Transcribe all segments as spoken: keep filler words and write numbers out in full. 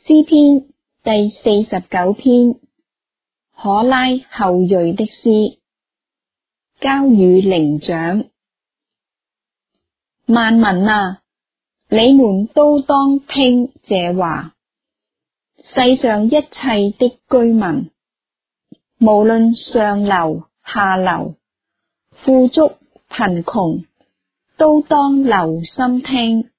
詩篇第四十九篇，可拉後裔的詩，交與伶長。萬民啊，你們都當聽這話，世上一切的居民，無論上流下流，富足貧窮，都當留心聽。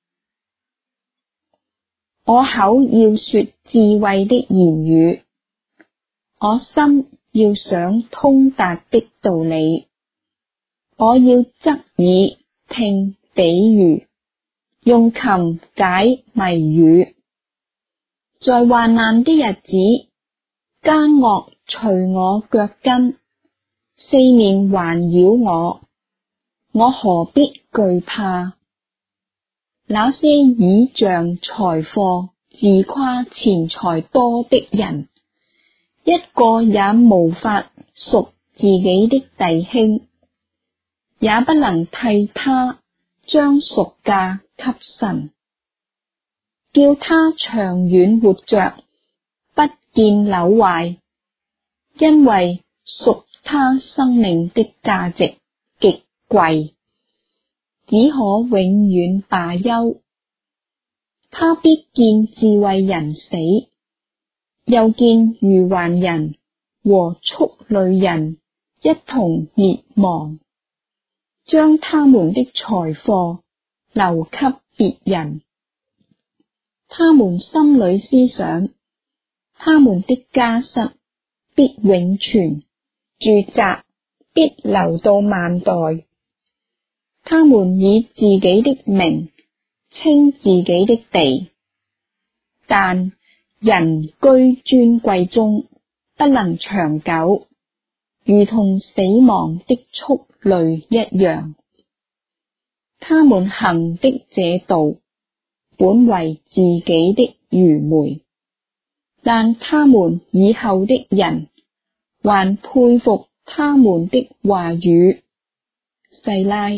我口要說智慧的言語，我心要想通達的道理。我要側耳聽比喻，用琴解謎語。在患難的日子，奸惡隨我腳跟，四面環繞我，我何必懼怕？那些倚仗財貨、自誇錢財多的人，一個也無法贖自己的弟兄，也不能替他將贖價給神，叫他長遠活着，不見朽壞，因為贖他生命的價值極貴，只可永遠罷休。他必見智慧人死，又見愚頑人和畜類人一同滅亡，將他們的財貨留給別人。他們心裏思想，他們的家室必永存，住宅必留到萬代。他們以自己的名稱自己的地，但人居尊貴中不能長久，如同死亡的畜類一樣。他們行的這道，本為自己的愚昧，但他們以後的人還佩服他們的話語。細拉。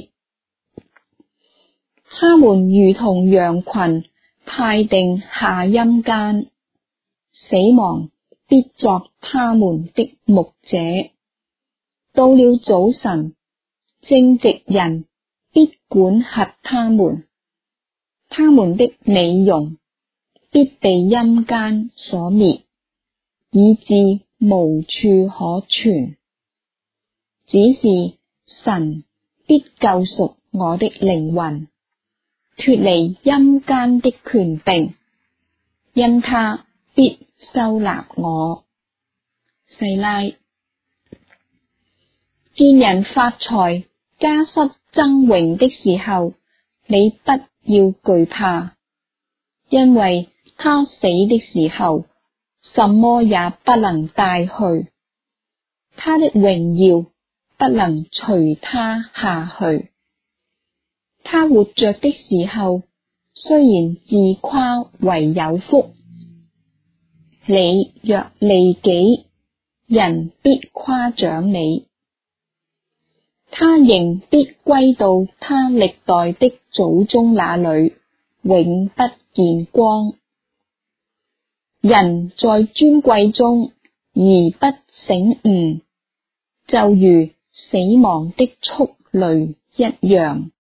他們如同羊群派定下陰間，死亡必作他們的牧者。到了早晨，正直人必管轄他們，他們的美容必被陰間所滅，以致無處可存。只是神必救贖我的靈魂，脫離陰間的權柄，因他必收納我。細拉。見人發財、家室增榮的時候，你不要懼怕，因為他死的時候，什麼也不能帶去，他的榮耀不能隨他下去。他活着的時候，雖然自誇為有福，你若利己，人必誇獎你，他仍必歸到他歷代的祖宗那裏，永不見光。人在尊貴中而不醒悟，就如死亡的畜類一樣。